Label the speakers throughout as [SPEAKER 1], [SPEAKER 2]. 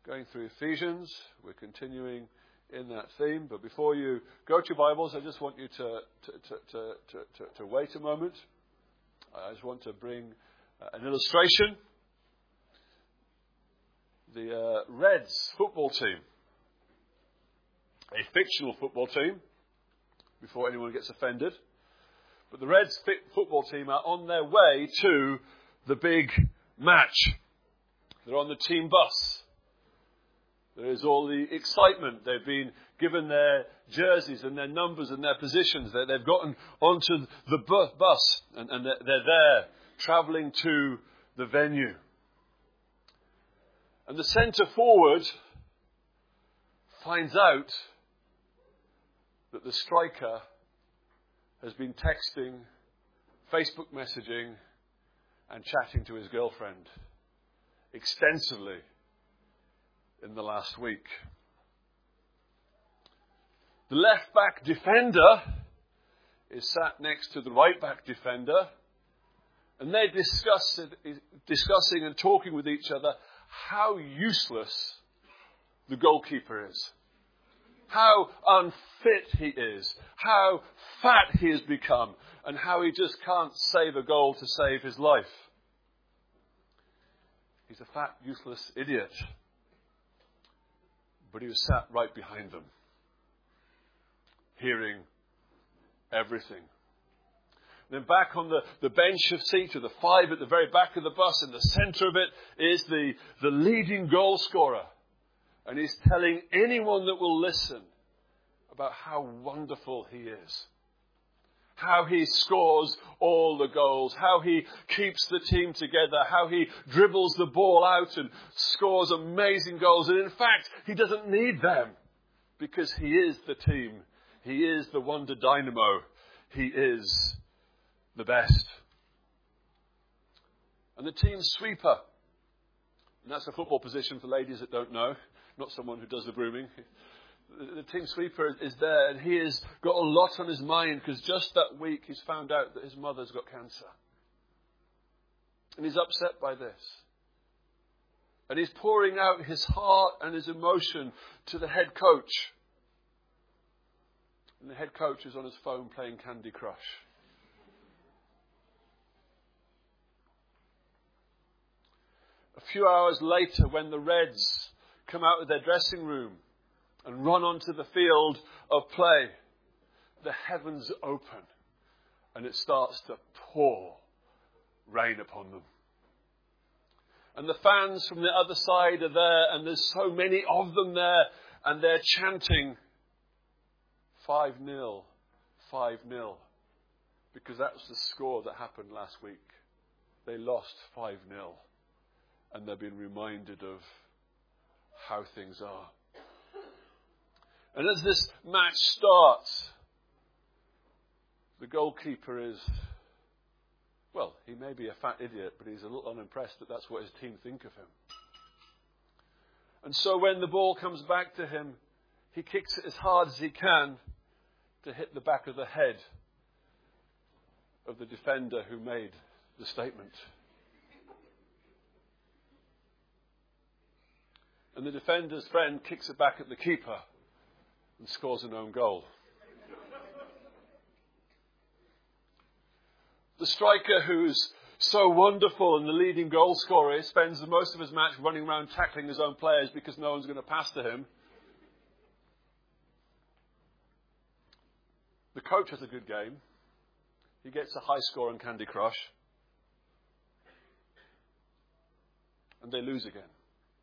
[SPEAKER 1] going through Ephesians. We're continuing in that theme. But before you go to your Bibles, I just want you to wait a moment. I just want to bring an illustration. The Reds football team, a fictional football team, before anyone gets offended. But the Reds football team are on their way to the big match. They're on the team bus. There is all the excitement. They've been given their jerseys and their numbers and their positions. They've gotten onto the bus and they're there travelling to the venue. And the centre forward finds out that the striker has been texting, Facebook messaging and chatting to his girlfriend extensively in the last week. The left back defender is sat next to the right back defender, and they're discussing and talking with each other how useless the goalkeeper is, how unfit he is, how fat he has become, and how he just can't save a goal to save his life. He's a fat, useless idiot. But he was sat right behind them, hearing everything. Then back on the bench of seats, or the five at the very back of the bus, in the centre of it is the leading goal scorer. And he's telling anyone that will listen about how wonderful he is. How he scores all the goals, how he keeps the team together, how he dribbles the ball out and scores amazing goals. And in fact, he doesn't need them because he is the team. He is the wonder dynamo. He is the best. And the team sweeper, and that's a football position for ladies that don't know, not someone who does the grooming. The team sweeper is there, and he has got a lot on his mind because just that week he's found out that his mother's got cancer. And he's upset by this. And he's pouring out his heart and his emotion to the head coach. And the head coach is on his phone playing Candy Crush. A few hours later, when the Reds come out of their dressing room and run onto the field of play, the heavens open and it starts to pour rain upon them. And the fans from the other side are there, and there's so many of them there, and they're chanting 5-0, 5-0, because that was the score that happened last week. They lost 5-0, and they've been reminded of how things are. And as this match starts, the goalkeeper is, well, he may be a fat idiot, but he's a little unimpressed that that's what his team think of him. And so when the ball comes back to him, he kicks it as hard as he can to hit the back of the head of the defender who made the statement. And the defender's friend kicks it back at the keeper and scores an own goal. The striker, who's so wonderful and the leading goal scorer, spends most of his match running around tackling his own players because no one's going to pass to him. The coach has a good game. He gets a high score on Candy Crush. And they lose again.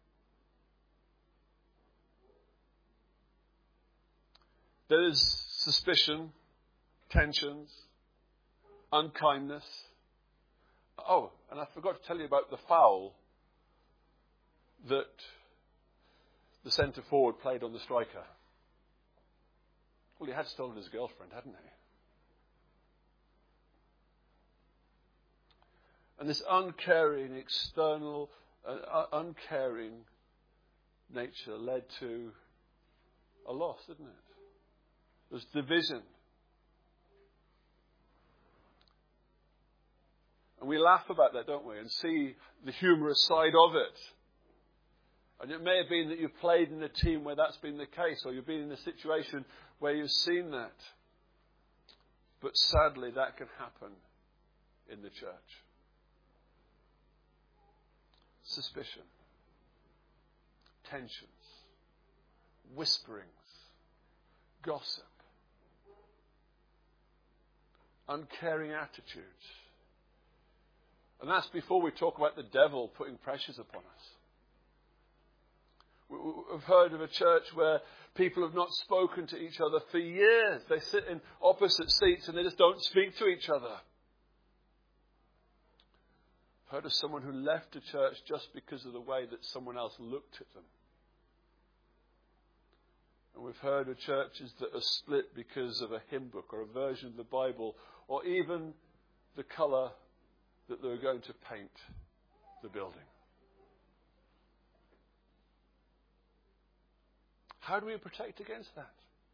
[SPEAKER 1] There is suspicion, tensions, unkindness. Oh, and I forgot to tell you about the foul that the centre forward played on the striker. Well, he had stolen his girlfriend, hadn't he? And this uncaring, external, uncaring nature led to a loss, didn't it? There's division. And we laugh about that, don't we? And see the humorous side of it. And it may have been that you've played in a team where that's been the case, or you've been in a situation where you've seen that. But sadly, that can happen in the church. Suspicion, tensions, whisperings, gossip, uncaring attitudes. And that's before we talk about the devil putting pressures upon us. We've heard of a church where people have not spoken to each other for years. They sit in opposite seats and they just don't speak to each other. I've heard of someone who left a church just because of the way that someone else looked at them. And we've heard of churches that are split because of a hymn book or a version of the Bible, or even the colour that they were going to paint the building. How do we protect against that?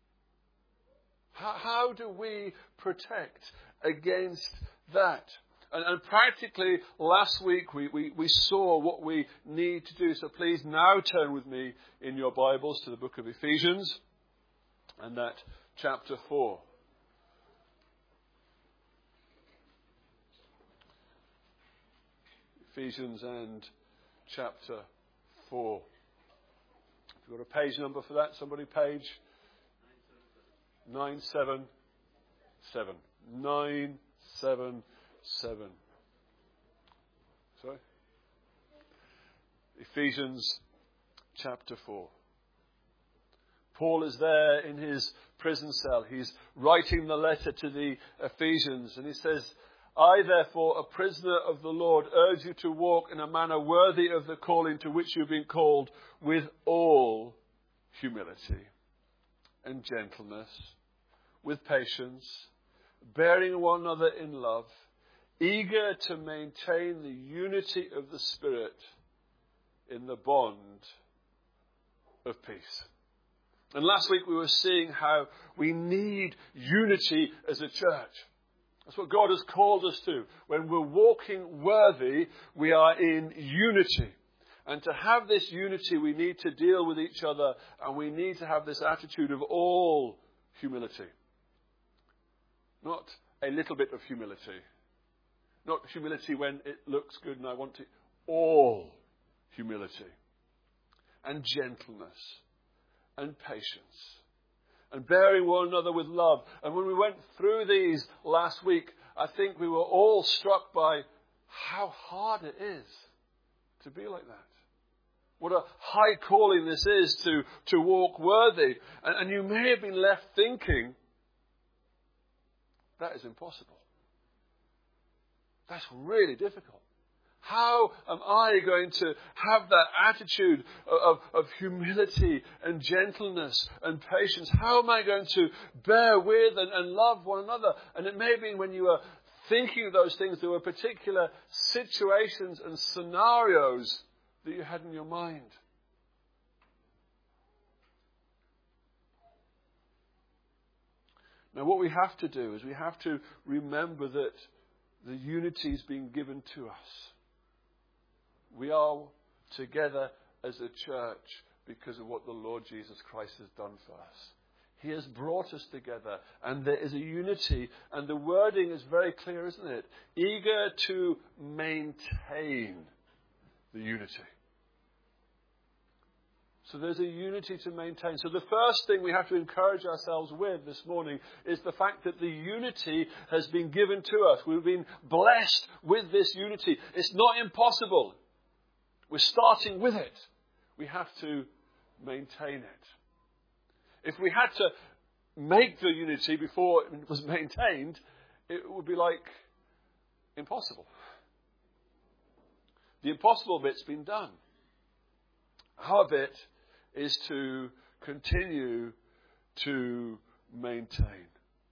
[SPEAKER 1] How do we protect against that? And practically last week we saw what we need to do. So please now turn with me in your Bibles to the book of Ephesians and that chapter 4. Ephesians and chapter 4. You've got a page number for that? Somebody, page 977. 977. Sorry? Ephesians chapter 4. Paul is there in his prison cell. He's writing the letter to the Ephesians, and he says, I, therefore, a prisoner of the Lord, urge you to walk in a manner worthy of the calling to which you've been called, with all humility and gentleness, with patience, bearing one another in love, eager to maintain the unity of the Spirit in the bond of peace. And last week we were seeing how we need unity as a church. That's what God has called us to. When we're walking worthy, we are in unity. And to have this unity, we need to deal with each other, and we need to have this attitude of all humility. Not a little bit of humility. Not humility when it looks good and I want to. All humility. And gentleness. And patience. And bearing one another with love. And when we went through these last week, I think we were all struck by how hard it is to be like that. What a high calling this is to walk worthy. And you may have been left thinking, that is impossible. That's really difficult. How am I going to have that attitude of humility and gentleness and patience? How am I going to bear with and love one another? And it may have been when you were thinking of those things, there were particular situations and scenarios that you had in your mind. Now what we have to do is we have to remember that the unity is being given to us. We are together as a church because of what the Lord Jesus Christ has done for us. He has brought us together, and there is a unity, and the wording is very clear, isn't it? Eager to maintain the unity. So there's a unity to maintain. So the first thing we have to encourage ourselves with this morning is the fact that the unity has been given to us. We've been blessed with this unity. It's not impossible. We're starting with it. We have to maintain it. If we had to make the unity before it was maintained, it would be like impossible. The impossible bit's been done. Our bit is to continue to maintain.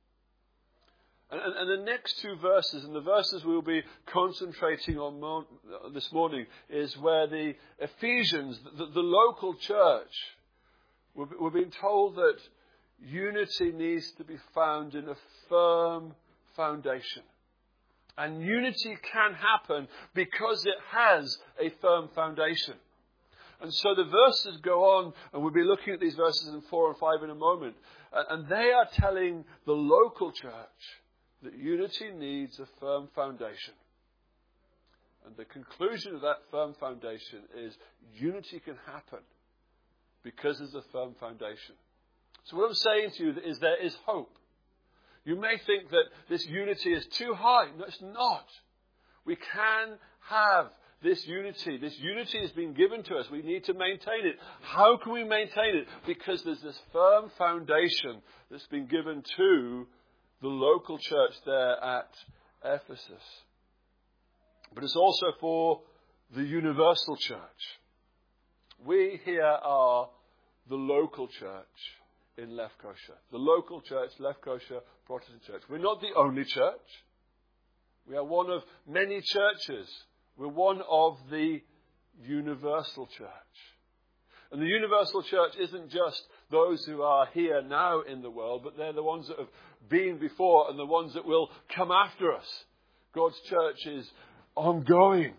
[SPEAKER 1] And the next two verses, and the verses we'll be concentrating on this morning, is where the Ephesians, the local church, we're being told that unity needs to be found in a firm foundation. And unity can happen because it has a firm foundation. And so the verses go on, and we'll be looking at these verses in 4 and 5 in a moment. And they are telling the local church that unity needs a firm foundation. And the conclusion of that firm foundation is unity can happen because there's a firm foundation. So what I'm saying to you is there is hope. You may think that this unity is too high. No, it's not. We can have this unity. This unity has been given to us. We need to maintain it. How can we maintain it? Because there's this firm foundation that's been given to the local church there at Ephesus. But it's also for the universal church. We here are the local church in Lefkosha. The local church, Lefkosha Protestant Church. We're not the only church. We are one of many churches. We're one of the universal church. And the universal church isn't just those who are here now in the world, but they're the ones that have been before and the ones that will come after us. God's church is ongoing.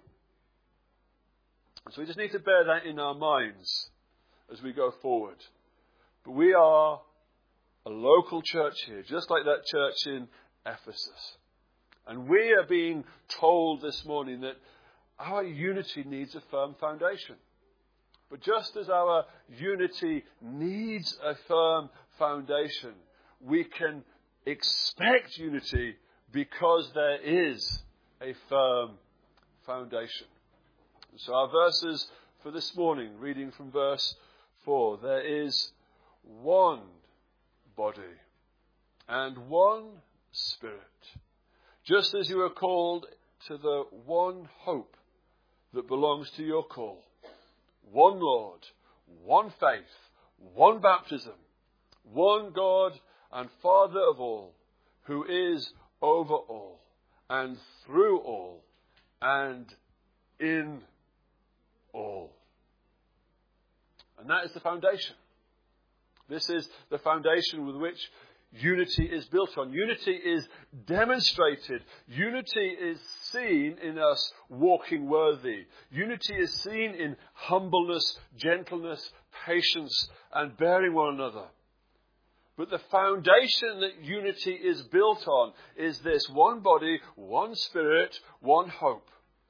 [SPEAKER 1] So we just need to bear that in our minds as we go forward. But we are a local church here, just like that church in Ephesus. And we are being told this morning that our unity needs a firm foundation. But just as our unity needs a firm foundation, we can expect unity because there is a firm foundation. So our verses for this morning, reading from verse 4, there is one body and one Spirit, just as you are called to the one hope that belongs to your call. One Lord, one faith, one baptism, one God and Father of all, who is over all and through all and in all. And that is the foundation. This is the foundation with which unity is built on. Unity is demonstrated. Unity is seen in us walking worthy. Unity is seen in humbleness, gentleness, patience, and bearing one another. But the foundation that unity is built on is this: one body, one Spirit, one hope.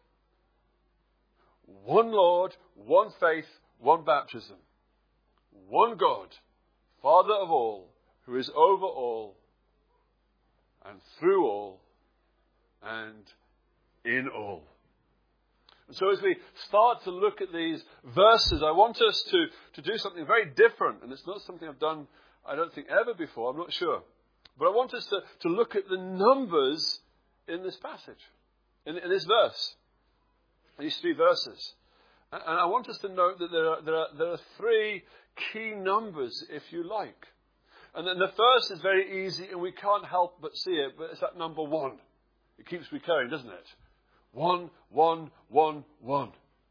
[SPEAKER 1] One Lord, one faith, one baptism. One God, Father of all, who is over all and through all and in all. And so as we start to look at these verses, I want us to do something very different. And it's not something I've done, I don't think, ever before. I'm not sure. But I want us to look at the numbers in this passage, in this verse, these three verses. And I want us to note that there are three key numbers, if you like. And then the first is very easy, and we can't help but see it, but it's that number 1. It keeps recurring, doesn't it? 1, 1, 1, 1.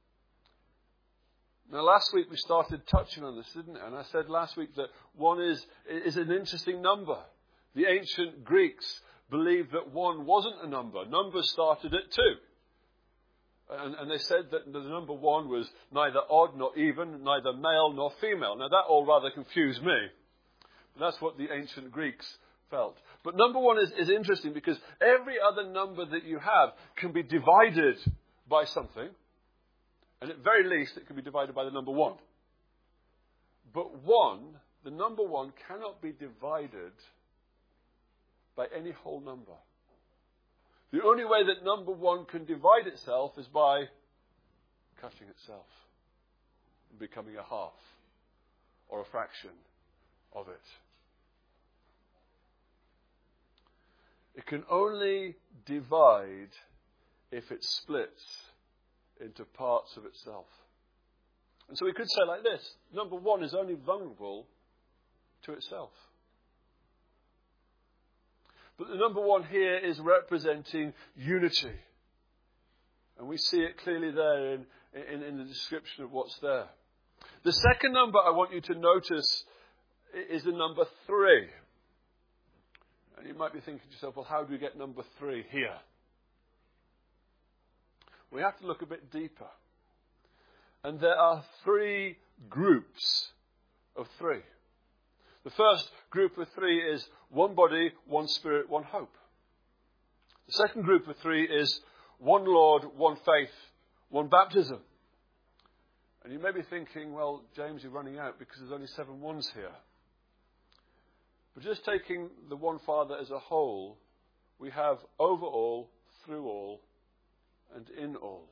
[SPEAKER 1] Now, last week we started touching on this, didn't it? And I said last week that 1 is an interesting number. The ancient Greeks believed that 1 wasn't a number. Numbers started at 2. And they said that the number 1 was neither odd nor even, neither male nor female. Now, that all rather confused me. That's what the ancient Greeks felt. But number 1 is interesting because every other number that you have can be divided by something. And at very least, it can be divided by the number 1. But 1, the number 1, cannot be divided by any whole number. The only way that number 1 can divide itself is by cutting itself and becoming a half or a fraction of it. It can only divide if it splits into parts of itself. And so we could say like this: number 1 is only vulnerable to itself. But the number 1 here is representing unity. And we see it clearly there in the description of what's there. The second number I want you to notice is the number 3. And you might be thinking to yourself, well, how do we get number 3 here? We have to look a bit deeper. And there are three groups of three. The first group of three is one body, one spirit, one hope. The second group of three is one Lord, one faith, one baptism. And you may be thinking, well, James, you're running out because there's only 7 ones here. But just taking the one Father as a whole, we have over all, through all, and in all.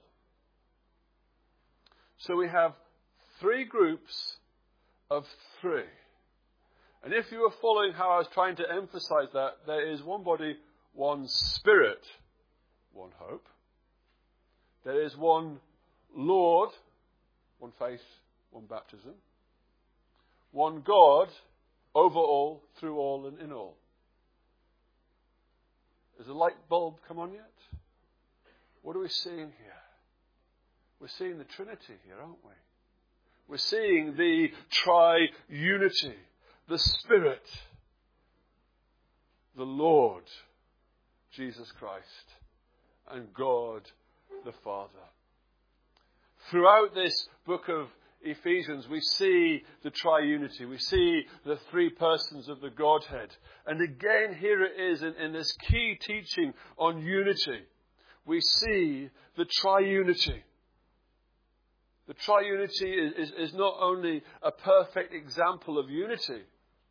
[SPEAKER 1] So we have 3 groups of 3. And if you were following how I was trying to emphasize that, there is one body, one spirit, one hope. There is one Lord, one faith, one baptism. One God, over all, through all, and in all. Has the light bulb come on yet? What are we seeing here? We're seeing the Trinity here, aren't we? We're seeing the triunity, the Spirit, the Lord, Jesus Christ, and God the Father. Throughout this book of Ephesians, we see the triunity. We see the 3 persons of the Godhead. And again, here it is in this key teaching on unity. We see the triunity. The triunity is not only a perfect example of unity,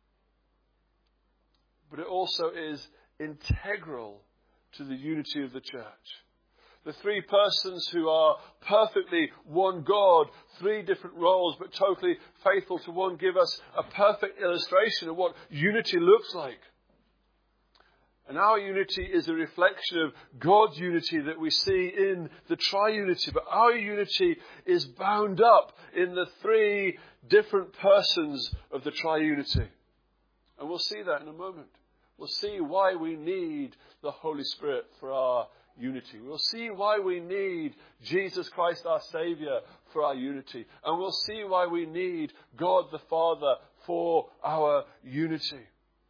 [SPEAKER 1] but it also is integral to the unity of the church. The 3 persons who are perfectly one God, 3 different roles, but totally faithful to one, give us a perfect illustration of what unity looks like. And our unity is a reflection of God's unity that we see in the triunity. But our unity is bound up in the 3 different persons of the triunity. And we'll see that in a moment. We'll see why we need the Holy Spirit for our unity. We'll see why we need Jesus Christ our Saviour for our unity. And we'll see why we need God the Father for our unity.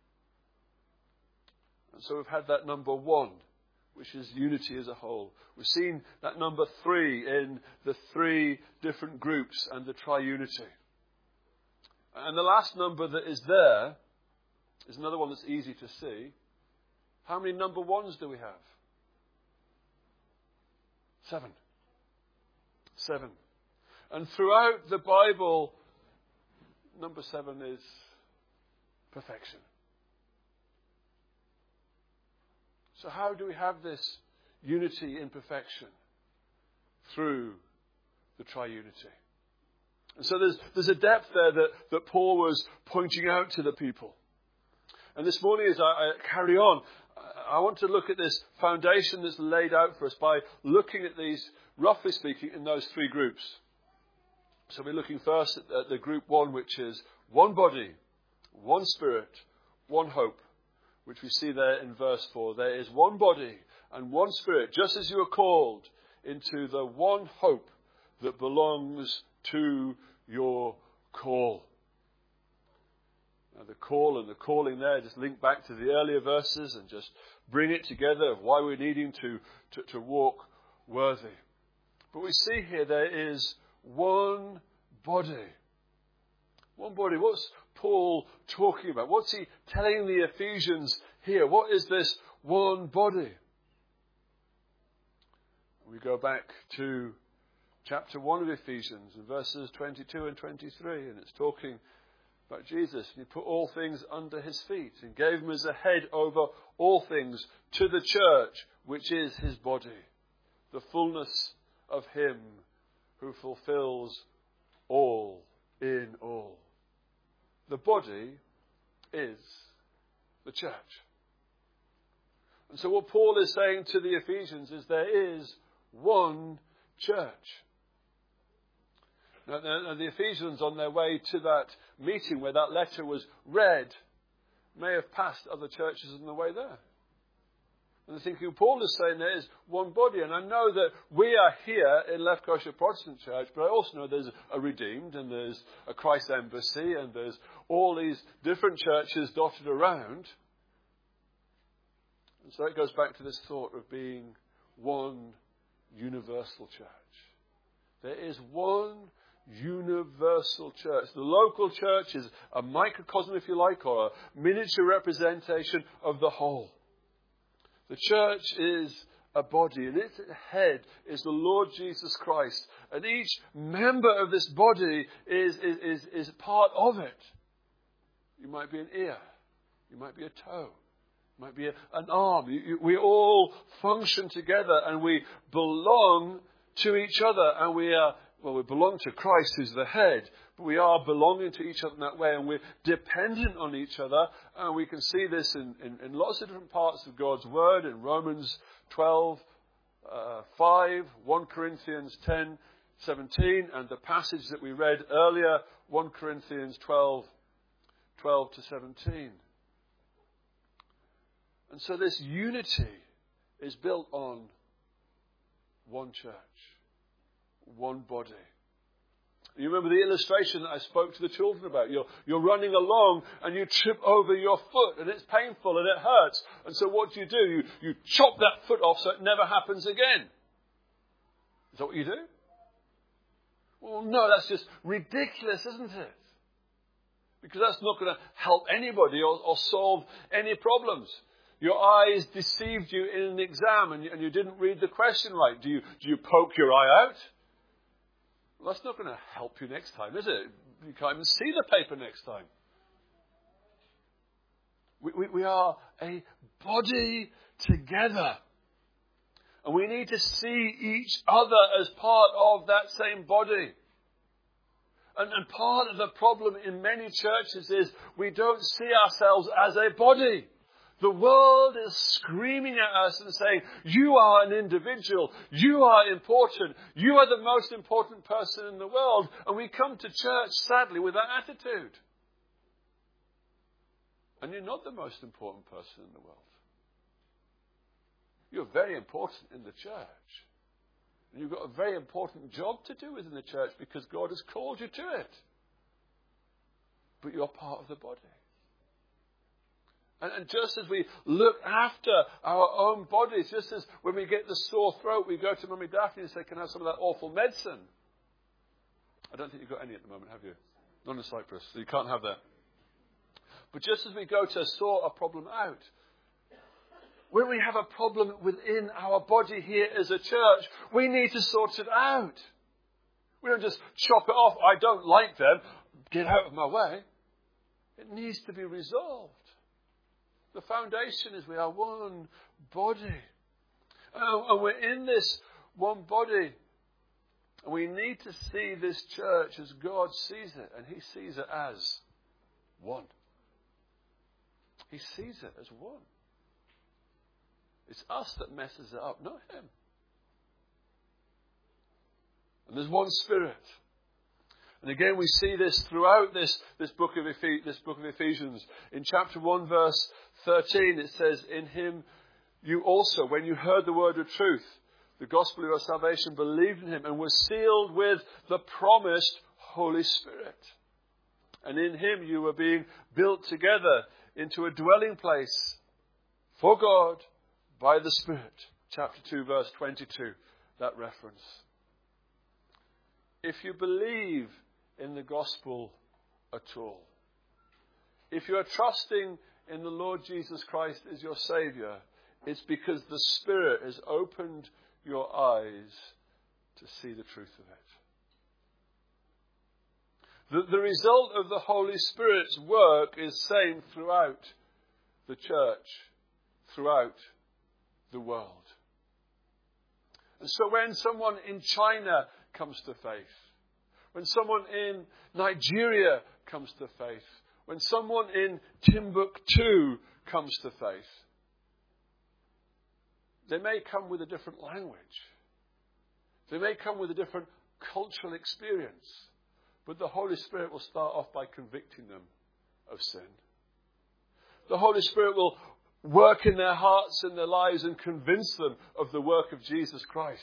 [SPEAKER 1] And so we've had that number 1, which is unity as a whole. We've seen that number 3 in the 3 different groups and the triunity. And the last number that is there is another one that's easy to see. How many number 1s do we have? 7. 7. And throughout the Bible, number 7 is perfection. So how do we have this unity in perfection? Through the triunity. And so there's a depth there that Paul was pointing out to the people. And this morning as I carry on, I want to look at this foundation that's laid out for us by looking at these, roughly speaking, in those 3 groups. So we're looking first at the group 1, which is one body, one spirit, one hope, which we see there in verse 4. There is one body and one spirit, just as you are called into the one hope that belongs to your call. Now the call and the calling there just link back to the earlier verses and just bring it together of why we're needing to walk worthy. But we see here there is one body. One body. What's Paul talking about? What's he telling the Ephesians here? What is this one body? We go back to chapter 1 of Ephesians, in verses 22 and 23, and it's talking about Jesus. And he put all things under his feet and gave him as a head over all things to the church, which is his body, the fullness of him who fulfills all in all. The body is the church. And so what Paul is saying to the Ephesians is there is one church. Now, the Ephesians, on their way to that meeting where that letter was read, may have passed other churches on the way there. And the thinking Paul is saying there is one body. And I know that we are here in Left Kosher Protestant Church, but I also know there's a Redeemed and there's a Christ Embassy and there's all these different churches dotted around. And so it goes back to this thought of being one universal church. There is one universal church. The local church is a microcosm, if you like, or a miniature representation of the whole. The church is a body, and its head is the Lord Jesus Christ. And each member of this body is part of it. You might be an ear. You might be a toe. You might be an arm. We all function together, and we belong to each other. And we belong to Christ, who's the head. But we are belonging to each other in that way, and we're dependent on each other. And we can see this in lots of different parts of God's Word, in Romans 12, 5, 1 Corinthians 10, 17, and the passage that we read earlier, 1 Corinthians 12 to 17. And so this unity is built on one church, one body. You remember the illustration that I spoke to the children about. You're running along and you trip over your foot, and it's painful and it hurts. And so what do? You chop that foot off so it never happens again. Is that what you do? Well, no, that's just ridiculous, isn't it? Because that's not going to help anybody or solve any problems. Your eyes deceived you in an exam and you didn't read the question right. Do you poke your eye out? Well, that's not going to help you next time, is it? You can't even see the paper next time. We are a body together. And we need to see each other as part of that same body. And part of the problem in many churches is we don't see ourselves as a body. The world is screaming at us and saying, you are an individual, you are important, you are the most important person in the world. And we come to church, sadly, with that attitude. And you're not the most important person in the world. You're very important in the church. And you've got a very important job to do within the church because God has called you to it. But you're part of the body. And just as we look after our own bodies, just as when we get the sore throat, we go to Mummy Daphne and say, can I have some of that awful medicine? I don't think you've got any at the moment, have you? Not in Cyprus, so you can't have that. But just as we go to sort a problem out, when we have a problem within our body here as a church, we need to sort it out. We don't just chop it off. I don't like them. Get out of my way. It needs to be resolved. The foundation is we are one body. And we're in this one body. And we need to see this church as God sees it. And He sees it as one. He sees it as one. It's us that messes it up, not Him. And there's one Spirit. And again, we see this throughout this book of Ephesians. In chapter 1, verse 13, it says, in Him you also, when you heard the word of truth, the gospel of your salvation, believed in Him and were sealed with the promised Holy Spirit. And in Him you were being built together into a dwelling place for God by the Spirit. Chapter 2, verse 22, that reference. If you believe in the gospel at all, if you are trusting in the Lord Jesus Christ as your Saviour, it's because the Spirit has opened your eyes to see the truth of it. The result of the Holy Spirit's work is same throughout the church, throughout the world. And so when someone in China comes to faith, when someone in Nigeria comes to faith, when someone in Timbuktu comes to faith, they may come with a different language. They may come with a different cultural experience. But the Holy Spirit will start off by convicting them of sin. The Holy Spirit will work in their hearts and their lives and convince them of the work of Jesus Christ.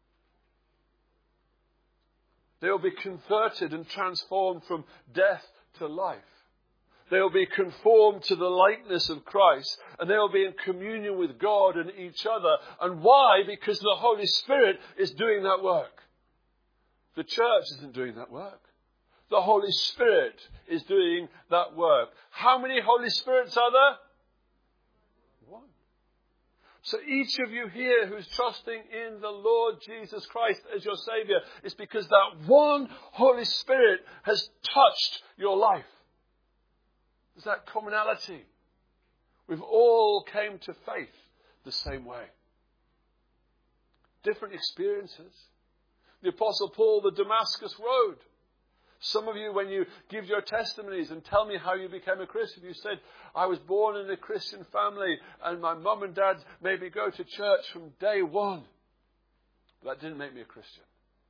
[SPEAKER 1] They will be converted and transformed from death to life. They will be conformed to the likeness of Christ. And they will be in communion with God and each other. And why? Because the Holy Spirit is doing that work. The church isn't doing that work. The Holy Spirit is doing that work. How many Holy Spirits are there? One. So each of you here who's trusting in the Lord Jesus Christ as your Savior is because that one Holy Spirit has touched your life. There's that commonality. We've all came to faith the same way. Different experiences. The Apostle Paul, the Damascus Road. Some of you, when you give your testimonies and tell me how you became a Christian, you said, I was born in a Christian family and my mum and dad made me go to church from day one. But that didn't make me a Christian.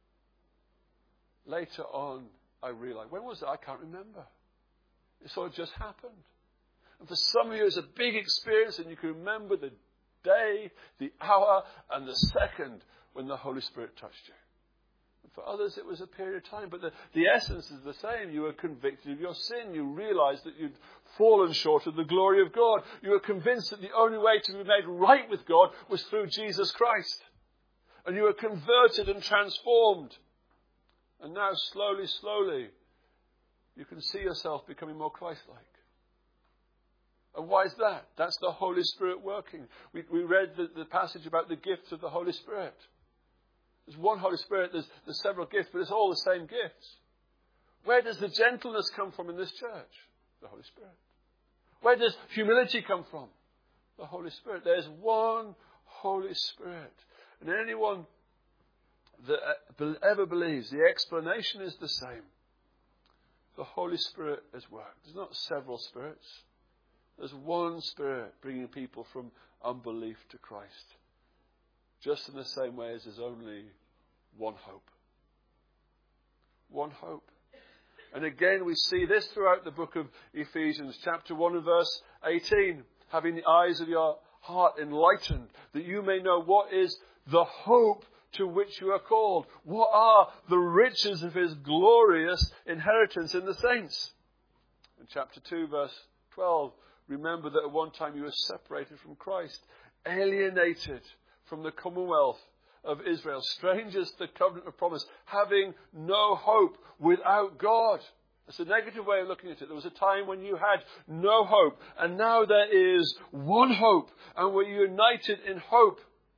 [SPEAKER 1] Later on, I realized, when was it? I can't remember. It sort of just happened. And for some of you, it's a big experience and you can remember the day, the hour, and the second when the Holy Spirit touched you. For others, it was a period of time. But the essence is the same. You were convicted of your sin. You realized that you'd fallen short of the glory of God. You were convinced that the only way to be made right with God was through Jesus Christ. And you were converted and transformed. And now, slowly, slowly, you can see yourself becoming more Christ-like. And why is that? That's the Holy Spirit working. We read the passage about the gifts of the Holy Spirit. There's one Holy Spirit, there's several gifts, but it's all the same gifts. Where does the gentleness come from in this church? The Holy Spirit. Where does humility come from? The Holy Spirit. There's one Holy Spirit. And anyone that ever believes, the explanation is the same. The Holy Spirit has worked. There's not several spirits. There's one Spirit bringing people from unbelief to Christ. Just in the same way as there's only one hope. One hope. And again, we see this throughout the book of Ephesians, chapter 1 and verse 18. Having the eyes of your heart enlightened, that you may know what is the hope to which you are called. What are the riches of his glorious inheritance in the saints? In chapter 2, verse 12, remember that at one time you were separated from Christ, alienated from the commonwealth of Israel, strangers to the covenant of promise, having no hope without God. That's a negative way of looking at it. There was a time when you had no hope, and now there is one hope, and we're united in hope.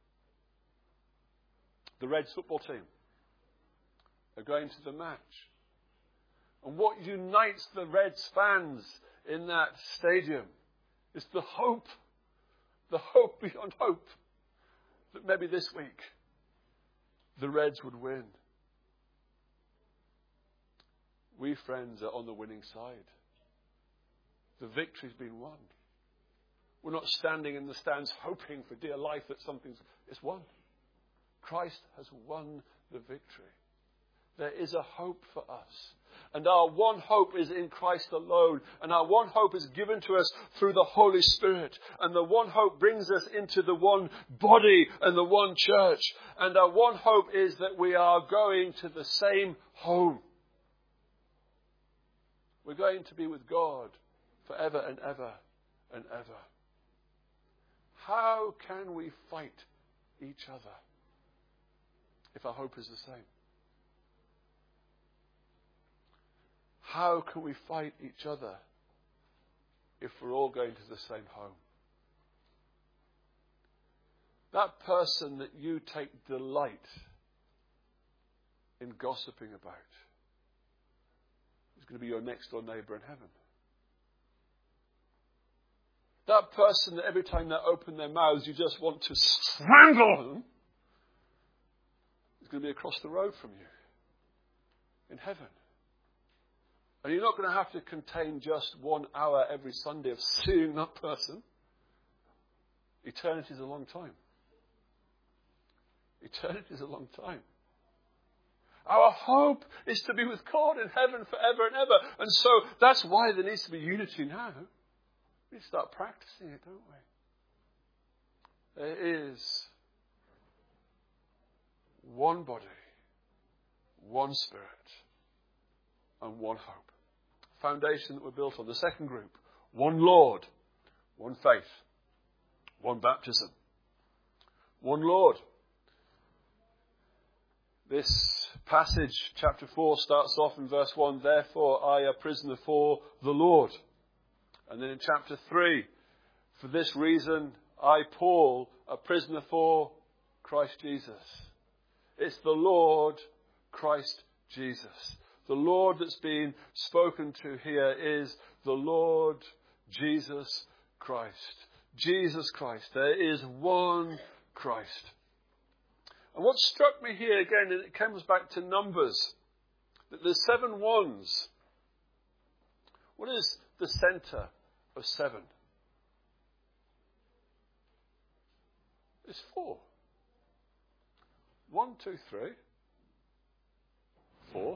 [SPEAKER 1] The Reds football team are going to the match. And what unites the Reds fans in that stadium is the hope beyond hope. That maybe this week the Reds would win. We, friends, are on the winning side. The victory's been won. We're not standing in the stands hoping for dear life that it's won. Christ has won the victory. There is a hope for us. And our one hope is in Christ alone. And our one hope is given to us through the Holy Spirit. And the one hope brings us into the one body and the one church. And our one hope is that we are going to the same home. We're going to be with God forever and ever and ever. How can we fight each other if our hope is the same? How can we fight each other if we're all going to the same home? That person that you take delight in gossiping about is going to be your next door neighbour in heaven. That person that every time they open their mouths you just want to strangle them is going to be across the road from you in heaven. And you're not going to have to contain just 1 hour every Sunday of seeing that person. Eternity is a long time. Eternity is a long time. Our hope is to be with God in heaven forever and ever. And so that's why there needs to be unity now. We need to start practicing it, don't we? There is one body, one Spirit, and one hope. Foundation that we're built on. The second group, one Lord, one faith, one baptism, one Lord. This passage, chapter 4, starts off in verse 1, therefore I, a prisoner for the Lord. And then in chapter 3, for this reason, I, Paul, a prisoner for Christ Jesus. It's the Lord Christ Jesus. The Lord that's being spoken to here is the Lord Jesus Christ. Jesus Christ. There is one Christ. And what struck me here again, and it comes back to Numbers, that there's 7 ones. What is the centre of 7? It's 4. 1, 2, 3, 4.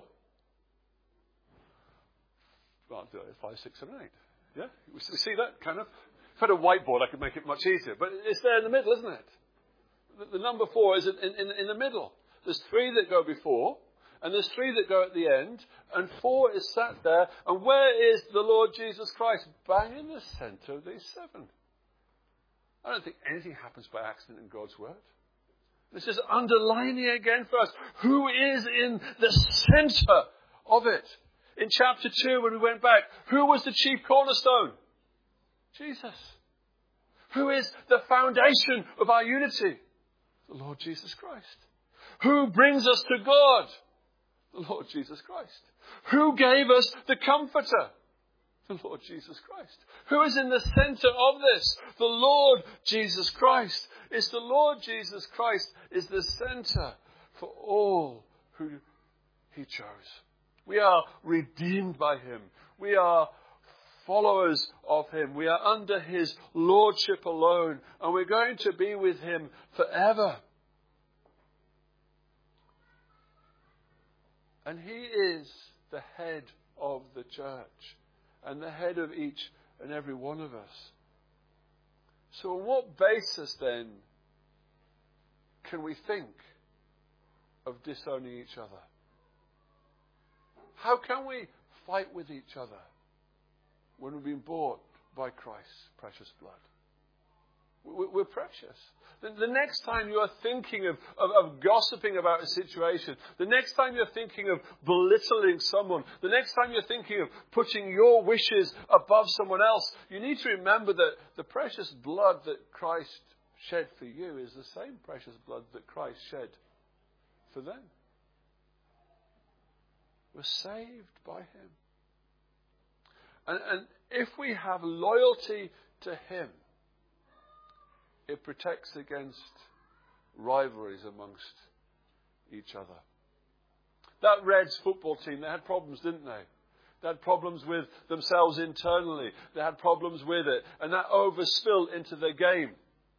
[SPEAKER 1] Well, 5, 6, 7, 8. Yeah? We see that kind of? If I had a whiteboard, I could make it much easier. But it's there in the middle, isn't it? The number 4 is in the middle. There's 3 that go before, and there's 3 that go at the end, and 4 is sat there. And where is the Lord Jesus Christ? Bang in the centre of these 7. I don't think anything happens by accident in God's Word. This is underlining again for us who is in the centre of it. In chapter 2, when we went back, who was the chief cornerstone? Jesus. Who is the foundation of our unity? The Lord Jesus Christ. Who brings us to God? The Lord Jesus Christ. Who gave us the Comforter? The Lord Jesus Christ. Who is in the centre of this? The Lord Jesus Christ. It's the Lord Jesus Christ is the centre for all who He chose. We are redeemed by Him. We are followers of Him. We are under His lordship alone. And we're going to be with Him forever. And He is the head of the church. And the head of each and every one of us. So on what basis then can we think of disowning each other? How can we fight with each other when we've been bought by Christ's precious blood? We're precious. The next time you are thinking of gossiping about a situation, the next time you're thinking of belittling someone, the next time you're thinking of putting your wishes above someone else, you need to remember that the precious blood that Christ shed for you is the same precious blood that Christ shed for them. We're saved by Him. And if we have loyalty to Him, it protects against rivalries amongst each other. That Reds football team, they had problems, didn't they? They had problems with themselves internally. They had problems with it. And that overspilled into their game.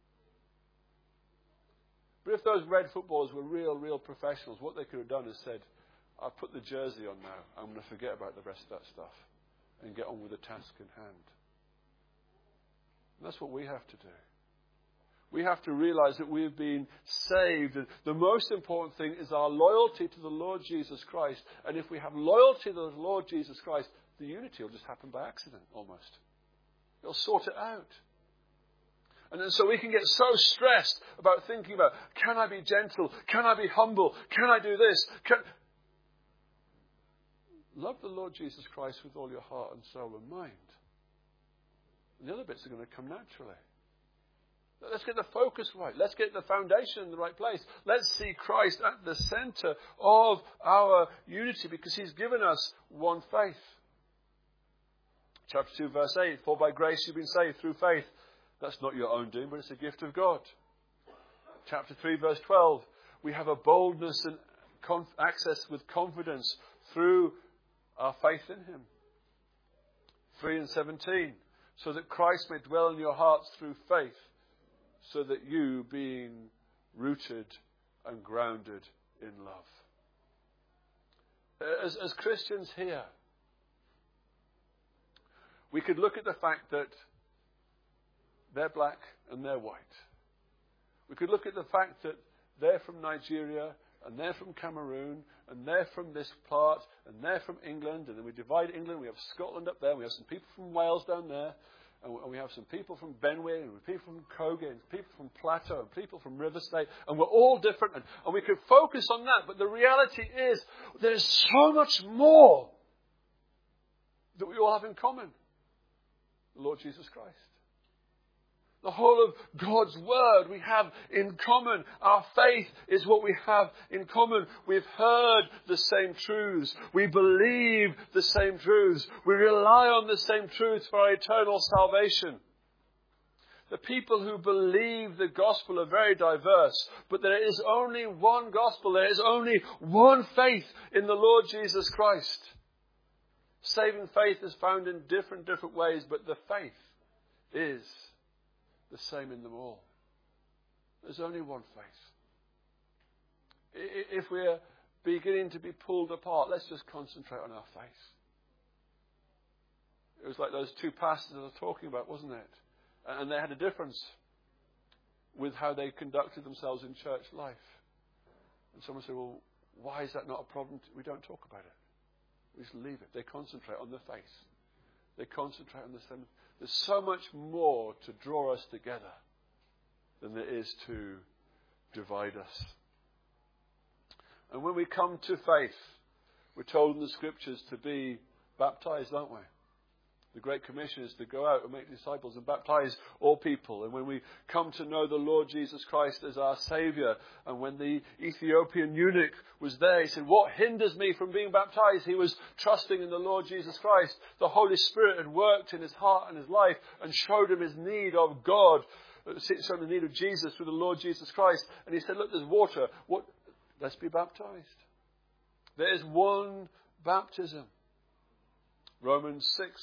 [SPEAKER 1] But if those Red footballers were real professionals, what they could have done is said, I'll put the jersey on now. I'm going to forget about the rest of that stuff and get on with the task in hand. And that's what we have to do. We have to realize that we've been saved. And the most important thing is our loyalty to the Lord Jesus Christ. And if we have loyalty to the Lord Jesus Christ, the unity will just happen by accident almost. It'll sort it out. And then so we can get so stressed about thinking about, can I be gentle? Can I be humble? Can I do this? Love the Lord Jesus Christ with all your heart and soul and mind. And the other bits are going to come naturally. Let's get the focus right. Let's get the foundation in the right place. Let's see Christ at the centre of our unity because He's given us one faith. Chapter 2, verse 8. For by grace you've been saved through faith. That's not your own doing, but it's a gift of God. Chapter 3, verse 12. We have a boldness and access with confidence through our faith in Him. 3 and 17. So that Christ may dwell in your hearts through faith. So that you, being rooted and grounded in love. As Christians here, we could look at the fact that they're black and they're white. We could look at the fact that they're from Nigeria and they're from Cameroon and they're from this part and they're from England. And then we divide England. We have Scotland up there. We have some people from Wales down there. And we have some people from Benway, and people from Cogan, and people from Plateau, and people from Riverstate, and we're all different, and we could focus on that. But the reality is, there's so much more that we all have in common. The Lord Jesus Christ. The whole of God's Word we have in common. Our faith is what we have in common. We've heard the same truths. We believe the same truths. We rely on the same truths for our eternal salvation. The people who believe the gospel are very diverse, but there is only one gospel. There is only one faith in the Lord Jesus Christ. Saving faith is found in different ways, but the faith is the same in them all. There's only one faith. If we're beginning to be pulled apart, let's just concentrate on our faith. It was like those two pastors I was talking about, wasn't it? And they had a difference with how they conducted themselves in church life. And someone said, well, why is that not a problem? We don't talk about it. We just leave it. They concentrate on the faith. They concentrate on the same. There's so much more to draw us together than there is to divide us. And when we come to faith, we're told in the Scriptures to be baptized, aren't we? The Great Commission is to go out and make disciples and baptize all people. And when we come to know the Lord Jesus Christ as our Saviour, and when the Ethiopian eunuch was there, he said, what hinders me from being baptized? He was trusting in the Lord Jesus Christ. The Holy Spirit had worked in his heart and his life and showed him his need of God, showed him the need of Jesus through the Lord Jesus Christ. And he said, look, there's water. Let's be baptized. There is one baptism. Romans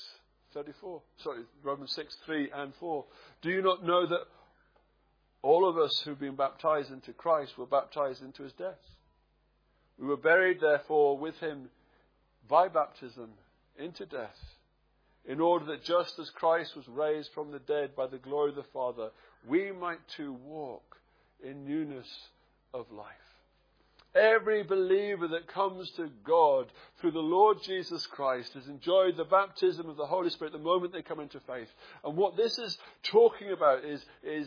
[SPEAKER 1] 6, 3 and 4. Do you not know that all of us who've been baptized into Christ were baptized into his death? We were buried, therefore, with him by baptism into death, in order that just as Christ was raised from the dead by the glory of the Father, we might too walk in newness of life. Every believer that comes to God through the Lord Jesus Christ has enjoyed the baptism of the Holy Spirit the moment they come into faith. And what this is talking about is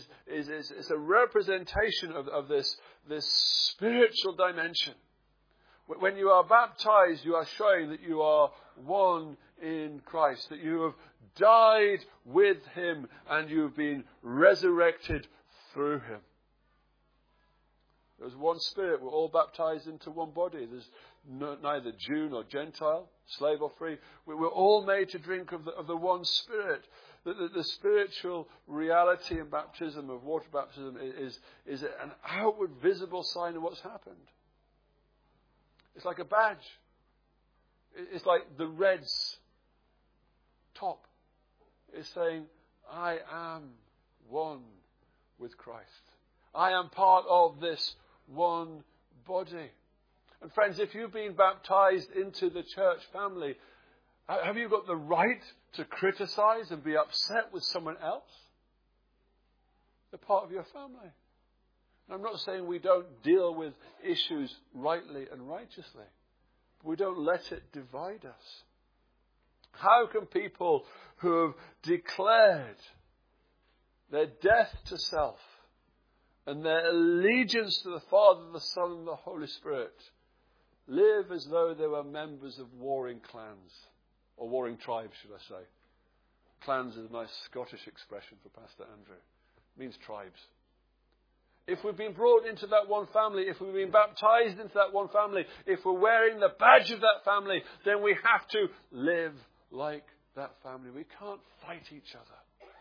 [SPEAKER 1] a representation of this spiritual dimension. When you are baptized, you are showing that you are one in Christ, that you have died with him and you've been resurrected through him. There's one Spirit. We're all baptized into one body. There's neither Jew nor Gentile, slave or free. We're all made to drink of the one Spirit. The spiritual reality in baptism, of water baptism, is an outward visible sign of what's happened. It's like a badge. It's like the Reds top. It's saying, I am one with Christ. I am part of this one body. And friends, if you've been baptized into the church family, have you got the right to criticize and be upset with someone else? They're part of your family. And I'm not saying we don't deal with issues rightly and righteously. We don't let it divide us. How can people who have declared their death to self and their allegiance to the Father, the Son, and the Holy Spirit live as though they were members of warring clans, or warring tribes, should I say? Clans is a nice Scottish expression for Pastor Andrew. It means tribes. If we've been brought into that one family, if we've been baptized into that one family, if we're wearing the badge of that family, then we have to live like that family. We can't fight each other.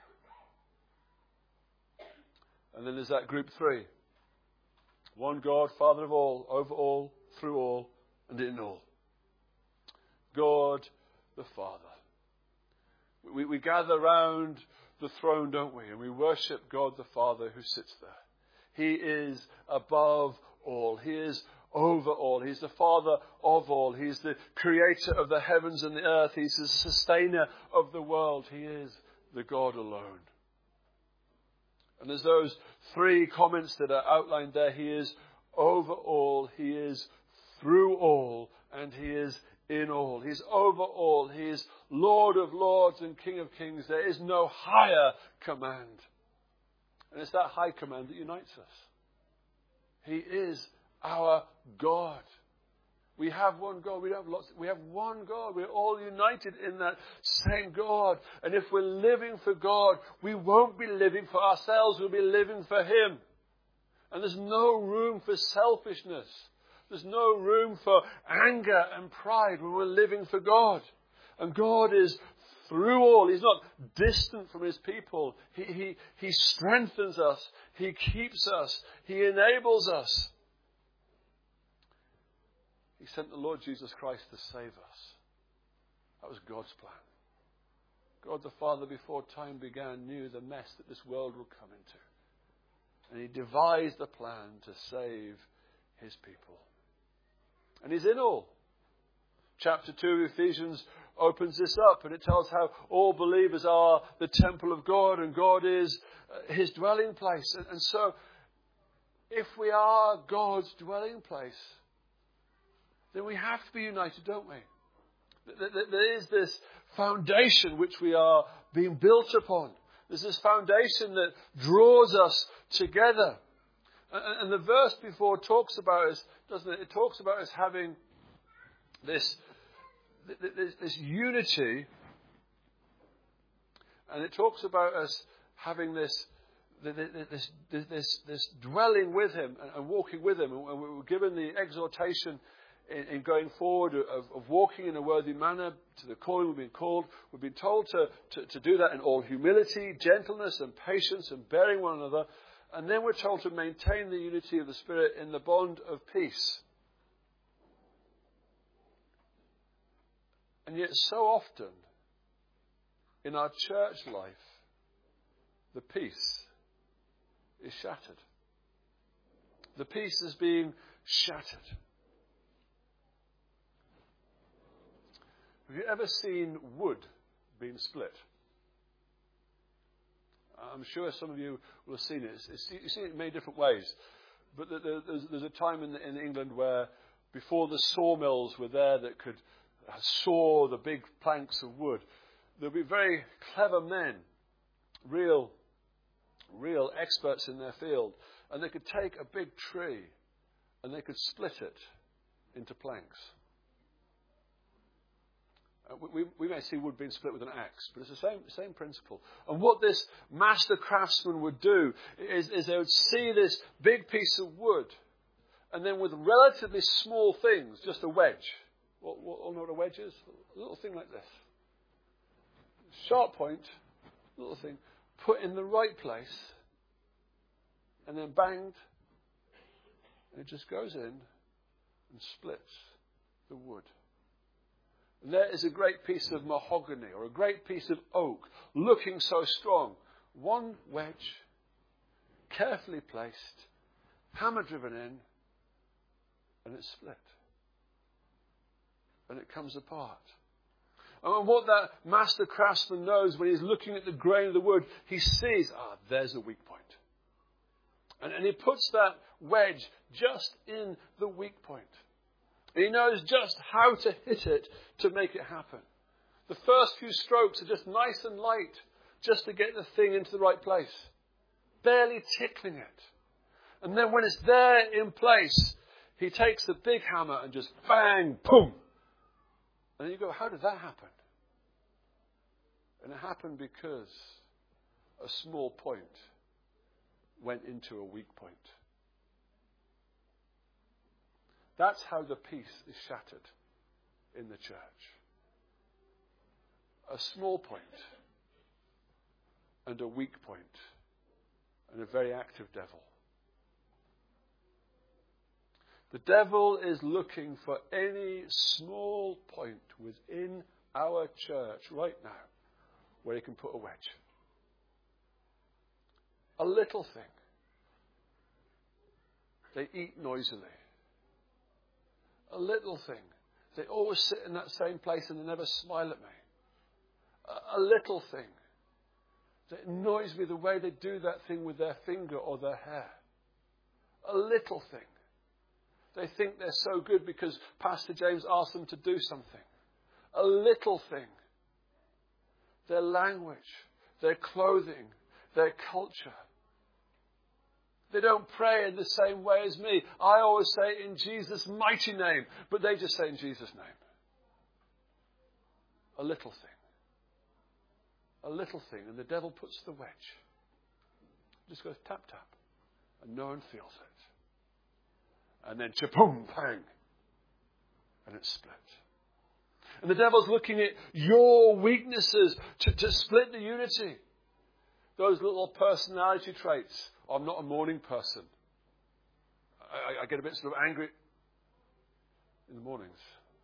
[SPEAKER 1] And then there's that group 3. One God, Father of all, over all, through all, and in all. God the Father. We gather round the throne, don't we? And we worship God the Father who sits there. He is above all. He is over all. He's the Father of all. He's the creator of the heavens and the earth. He's the sustainer of the world. He is the God alone. And there's those 3 comments that are outlined there. He is over all, he is through all, and he is in all. He's over all. He is Lord of lords and King of kings. There is no higher command. And it's that high command that unites us. He is our God. We have one God. We have lots. We have one God. We're all united in that same God. And if we're living for God, we won't be living for ourselves. We'll be living for Him. And there's no room for selfishness. There's no room for anger and pride when we're living for God. And God is through all. He's not distant from His people. He strengthens us. He keeps us. He enables us. He sent the Lord Jesus Christ to save us. That was God's plan. God the Father, before time began, knew the mess that this world would come into. And He devised a plan to save His people. And He's in all. Chapter 2 of Ephesians opens this up, and it tells how all believers are the temple of God, and God is His dwelling place. And so, if we are God's dwelling place, then we have to be united, don't we? There is this foundation which we are being built upon. There's this foundation that draws us together. And the verse before talks about us, doesn't it? It talks about us having this unity. And it talks about us having this dwelling with Him and walking with Him. And we were given the exhortation in going forward of walking in a worthy manner to the calling we've been called. We've been told to do that in all humility, gentleness and patience and bearing one another. And then we're told to maintain the unity of the Spirit in the bond of peace. And yet so often in our church life, the peace is shattered. The peace is being shattered. Have you ever seen wood being split? I'm sure some of you will have seen it. You've seen it in many different ways. But there's a time in England where before the sawmills were there that could saw the big planks of wood, there'll be very clever men, real experts in their field, and they could take a big tree and they could split it into planks. We may see wood being split with an axe, but it's the same principle. And what this master craftsman would do is they would see this big piece of wood, and then with relatively small things, just a wedge. All know what a wedge is? A little thing like this. Sharp point, little thing, put in the right place, and then banged, and it just goes in and splits the wood. And there is a great piece of mahogany or a great piece of oak looking so strong. One wedge, carefully placed, hammer driven in, and it's split. And it comes apart. And what that master craftsman knows when he's looking at the grain of the wood, he sees, there's a weak point. And he puts that wedge just in the weak point. He knows just how to hit it to make it happen. The first few strokes are just nice and light, just to get the thing into the right place. Barely tickling it. And then when it's there in place, he takes the big hammer and just bang, boom. And then you go, how did that happen? And it happened because a small point went into a weak point. That's how the peace is shattered in the church. A small point and a weak point and a very active devil. The devil is looking for any small point within our church right now where he can put a wedge. A little thing. They eat noisily. A little thing. They always sit in that same place and they never smile at me. A little thing. That annoys me the way they do that thing with their finger or their hair. A little thing. They think they're so good because Pastor James asked them to do something. A little thing. Their language, their clothing, their culture. They don't pray in the same way as me. I always say in Jesus' mighty name, but they just say in Jesus' name. A little thing. A little thing, and the devil puts the wedge. Just goes tap, tap, and no one feels it. And then chapoom, bang, and it's split. And the devil's looking at your weaknesses to split the unity. Those little personality traits. I'm not a morning person. I get a bit sort of angry in the mornings.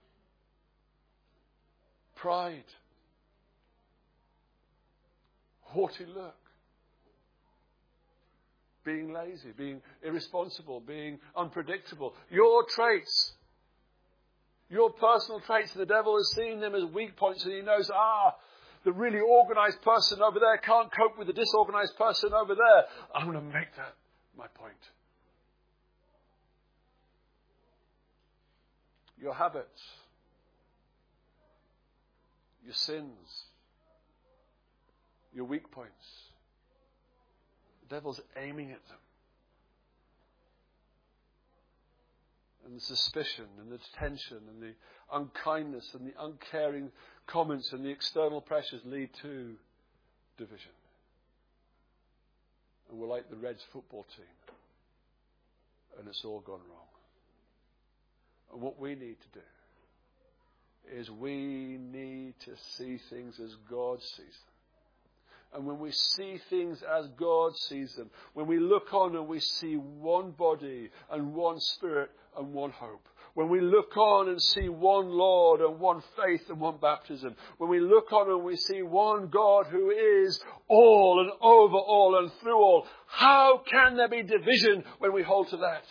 [SPEAKER 1] Pride. Haughty look. Being lazy, being irresponsible, being unpredictable. Your traits. Your personal traits. The devil has seen them as weak points and he knows, the really organized person over there can't cope with the disorganized person over there. I'm going to make that my point. Your habits. Your sins. Your weak points. The devil's aiming at them. And the suspicion and the tension and the unkindness and the uncaring comments and the external pressures lead to division. And we're like the Reds football team. And it's all gone wrong. And what we need to do is we need to see things as God sees them. And when we see things as God sees them, when we look on and we see one body and one spirit and one hope, when we look on and see one Lord and one faith and one baptism, when we look on and we see one God who is all and over all and through all, how can there be division when we hold to that?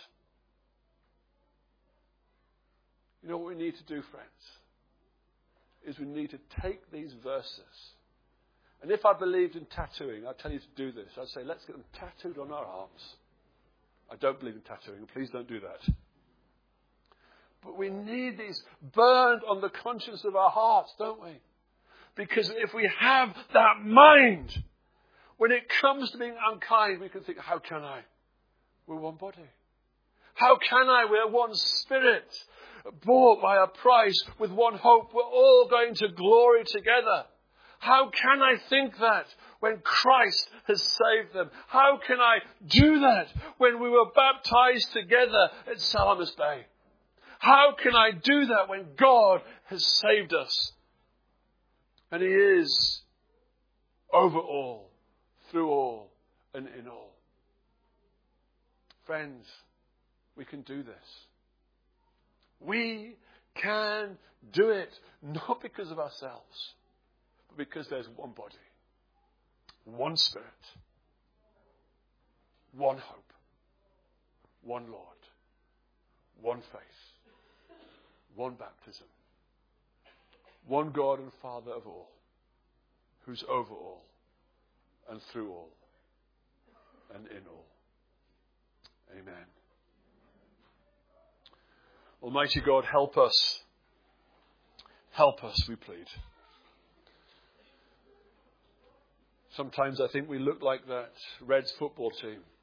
[SPEAKER 1] You know what we need to do, friends? Is we need to take these verses. And if I believed in tattooing, I'd tell you to do this. I'd say, let's get them tattooed on our arms. I don't believe in tattooing. Please don't do that. But we need these burned on the conscience of our hearts, don't we? Because if we have that mind, when it comes to being unkind, we can think, how can I? We're one body. How can I? We're one spirit, bought by a price with one hope. We're all going to glory together. How can I think that when Christ has saved them? How can I do that when we were baptized together at Salamis Bay? How can I do that when God has saved us? And He is over all, through all, and in all. Friends, we can do this. We can do it, not because of ourselves, but because there's one body, one spirit, one hope, one Lord, one faith, one baptism, one God and Father of all, who's over all, and through all, and in all. Amen. Almighty God, help us. Help us, we plead. Sometimes I think we look like that Reds football team.